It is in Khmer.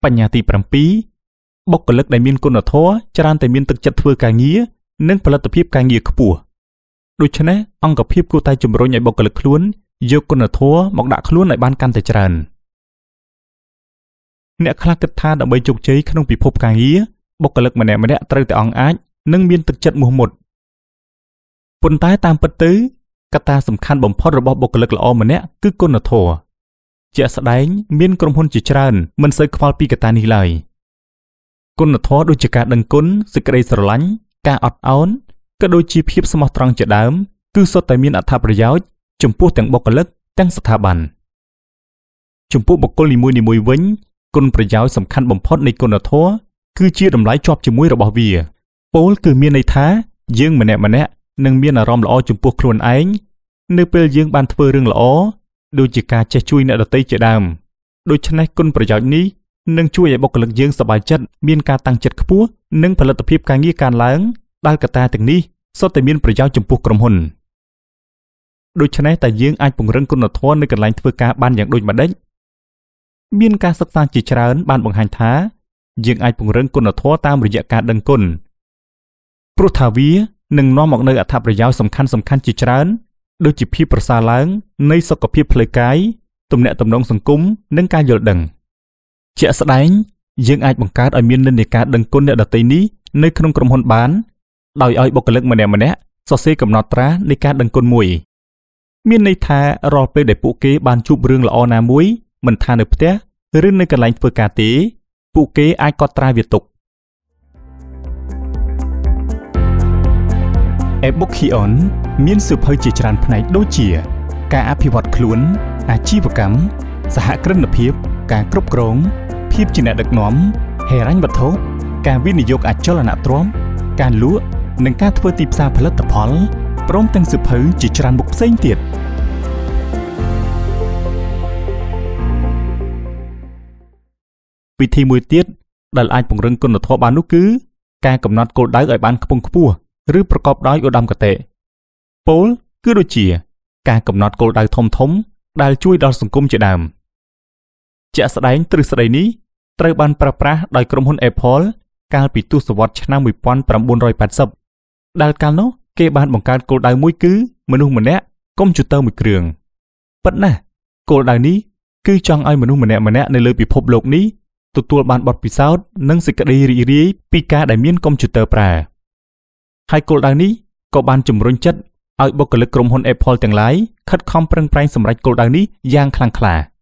បញ្ញត្តិ7បុគ្គលិកដែលមានគុណធម៌ច្រើនតែមានទឹកចិត្តធ្វើការងារនិងផលិតភាពការងារខ្ពស់ដូច្នេះអង្គភាពគួរតែជំរុញឲ្យបុគ្គលិកខ្លួនយកគុណធម៌មកដាក់ខ្លួនឲ្យបានកាន់តែច្រើនអ្នកខ្លះគិតថាដើម្បីជោគជ័យក្នុងពិភពការងារបុគ្គលិកម្នាក់ៗត្រូវតែអង់អាចនិងមានទឹកចិត្តមោះមុតប៉ុន្តែតាមពិតទៅកត្តាសំខាន់បំផុតរបស់បុគ្គលិកល្អម្នាក់គឺគុណធម៌ជាក់ស្ដែងមានក្រុមហ៊ុនជាច្រើនមិនសូវខ្វល់ពីកត្តានេះឡើយគុណធម៌ដូចជាការដឹងគុណសេចក្តីស្រឡាញ់ការអត់ឱនក៏ដូចជាភាពស្មោះត្រង់ជាដើមគឺសុទ្ធតែមានអត្ថប្រយោជន៍ចំពោះទាំងបុគ្គលិកទាំងស្ថាប័នចំពោះបុគ្គលនីមួយៗវិញគុណប្រយោជន៍សំខាន់បំផុតនៃគុណធម៌គឺជាតម្លៃជាប់ជាមួយរបស់វាពោលគឺមានន័យថាយើងម្នាក់ៗនឹងមានអារម្មណ៍ល្អចំពោះខ្លួនឯងនៅពេលយើងបានធ្វើរឿងល្អដូចជាការចេះជួយអ្នកដទៃជាដើមដូច្នេះគុណប្រយោជន៍នេះនឹងជួយឲ្យបុគ្គលិកយើងសប្បាយចិត្តមានការតាំងចិត្តខ្ពស់និងផលិតភាពការងារកើនឡើងដែលកត្តាទាំងនេះសុទ្ធតែមានប្រយោជន៍ចំពោះក្រុមហ៊ុនដូច្នេះតែយើងអាចពង្រឹងគុណធម៌នៅកន្លែងធ្វើការបានយ៉ាងដូចម្តេចមានការសិក្សាជាច្រើនបានបង្ហាញថាយើងអាចពង្រឹងគុណធម៌តាមរយៈការដឹងគុណព្រោះថាវានឹងនាំមកនូវអត្ថប្រយោជន៍សំខាន់ៗជាច្រើនដូចជាភាពប្រសើរឡើងនៃសុខភាពផ្លូវកាយទំនាក់ទំនងសង្គមនិងការយល់ដឹងជាក់ស្ដែងយើងអាចបង្កើតឲ្យមាននិន្នាការដឹងគុណអ្នកដទៃនេះនៅក្នុងក្រុមហ៊ុនបានដោយឲ្យបុគ្គលិកម្នាក់ៗសរសេរកំណត់ត្រានៃការដឹងគុណមួយមានន័យថារាល់ពេលដែលពួកគេបានជួបរឿងល្អណាមួយមិនថានៅផ្ទះឬនៅកន្លែងធ្វើការទេពួកគេអាចកត់ត្រាវាទុកe-book-Kion មានសៀវភៅជាច្រើនផ្នែកដូចជាការអភិវឌ្ឍខ្លួនអាជីវកម្មសហគ្រិនភាពការគ្រប់គ្រងភាពជាអ្នកដឹកនាំហិរញ្ញវត្ថុការវិនិយោគអចលនទ្រព្យការលក់និងការធ្វើទីផ្សារផលិតផលព្រមទាំងសៀវភៅជាច្រើនមុខផ្សេងទៀតវិធីមួយទៀតដែលអាចពង្រឹងគុណធម៌បាននោះគឺការកំណត់គោលដៅឲ្យបានខ្ពង់ខ្ពស់ឬប្រកបដោយឧត្តមគតិពោលគឺដូចជាការកំណត់គោលដៅធំៗដែលជួយដល់សង្គមជាដើមជាក់ស្ដែងទ្រឹស្ដីនេះត្រូវបានប្រើប្រាស់ដោយក្រុមហ៊ុន Apple កាលពីទសវត្សរ៍ឆ្នាំ1980ដែលកាលនោះគេបានបង្កើតគោលដៅមួយគឺមនុស្សម្នាក់កុំព្យូទ័រមួយគ្រឿងប៉ុន្តែគោលដៅនេះគឺចង់ឲ្យមនុស្សម្នាក់ៗនៅលើពិភពលោកនេះទទួលបានបទពិសោធន៍និងសេចក្តីរីករាយពីការដែលមានកុំព្យូទ័រប្រើហើយគោលដៅនេះក៏បានជំរុញចិត្តឲ្យបុគ្គលិកក្រុមហ៊ុន Apple ទាំងឡាយខិតខំប្រឹងប្រែងសម្រេចគោលដៅនេះយ៉ាងខ្លាំងក្លា